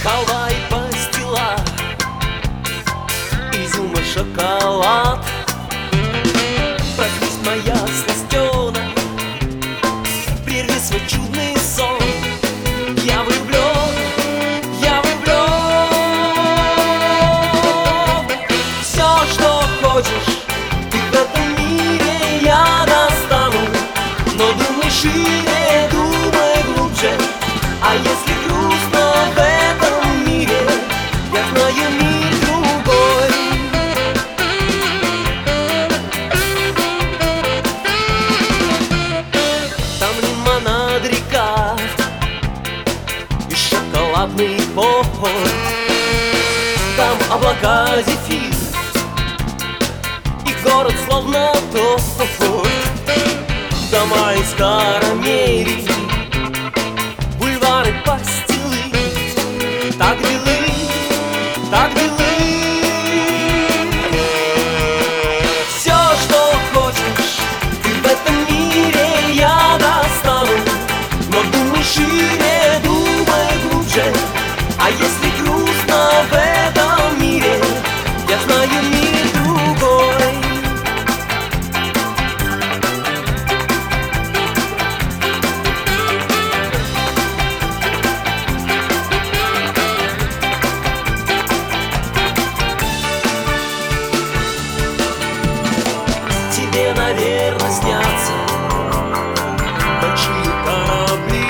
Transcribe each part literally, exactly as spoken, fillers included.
халва и пастила, изюм и шоколад. Проснись, моя сластена, прерви свой чудный сон. Я влюблен, я влюблен. Все, что хочешь ты в этом мире, я достану. Но думай шире, думай глубже. А если грустно в этом мире, я знаю мир другой. Там лимонад река и шоколадный поход. Там облака зефир и город словно торт. Дома из карамели, бульвары пастилы, так белы, так белы. Все, что хочешь ты в этом мире, я достану. Но думай шире, думай глубже. А если грустно в этом мире, я знаю мир другой. Тебе, наверное, снятся большие корабли,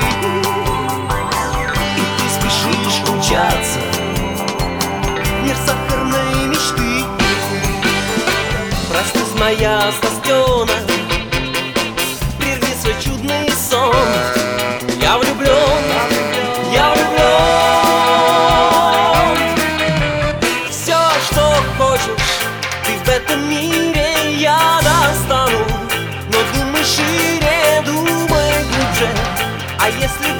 и ты спешишь умчаться в мир сахарной мечты. Проснись, моя сластена, прерви свой чудный сон. Я влюблен, я влюблен. Все, что хочешь ты в этом мире, я достану. Но думай шире, думай глубже. А если